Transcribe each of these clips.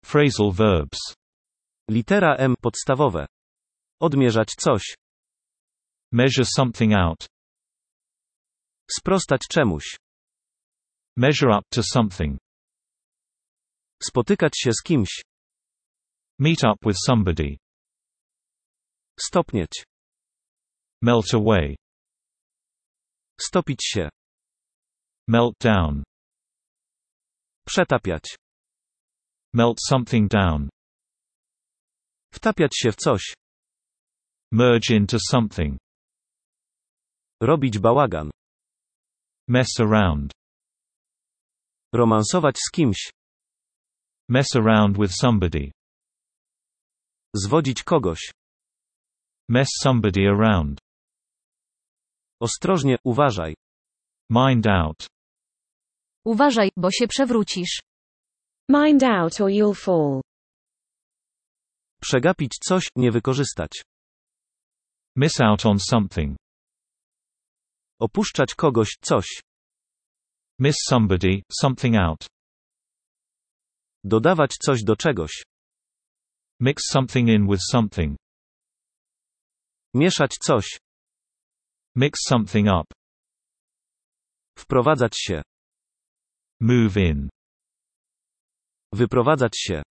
Phrasal verbs. Litera M. Podstawowe. Odmierzać coś. Measure something out. Sprostać czemuś. Measure up to something. Spotykać się z kimś. Meet up with somebody. Stopnieć. Melt away. Stopić się. Melt down. Przetapiać. Melt something down. Wtapiać się w coś. Merge into something. Robić bałagan. Mess around. Romansować z kimś. Mess around with somebody. Zwodzić kogoś. Mess somebody around. Ostrożnie, uważaj. Mind out. Uważaj, bo się przewrócisz. Mind out or you'll fall. Przegapić coś, nie wykorzystać. Miss out on something. Opuszczać kogoś, coś. Miss somebody, something out. Dodawać coś do czegoś. Mix something in with something. Mieszać coś. Mix something up. Wprowadzać się. Move in. Wyprowadzać się.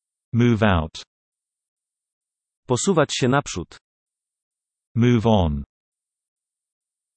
Move out. Posuwać się naprzód. Move on.